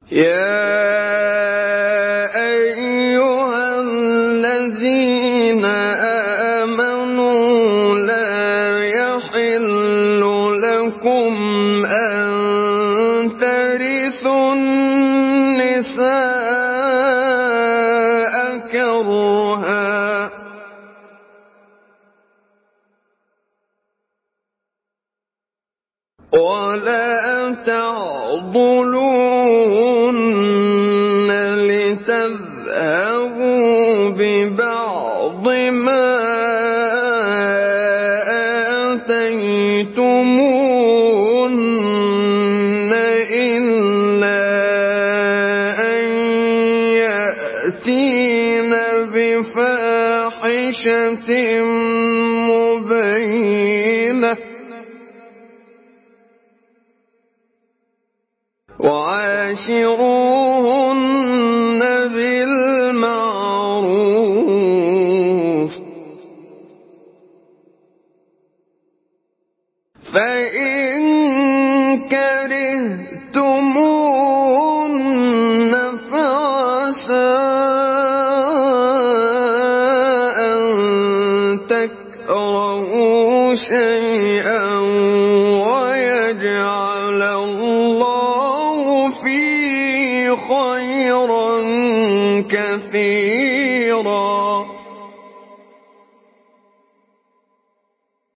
يا أيها الذين آمنوا لا يحل لكم أن ترثوا النساء كرها ولا تعضلوهن لتذهبوا ببعض ما آتيتموهن إلا أن يأتين بفاحشة مبينة وعاشروهن بالمعروف فإن كرهتموهن فعسى أن تكرهوا شيئا ويجعل الله فيه خيرا كثيرا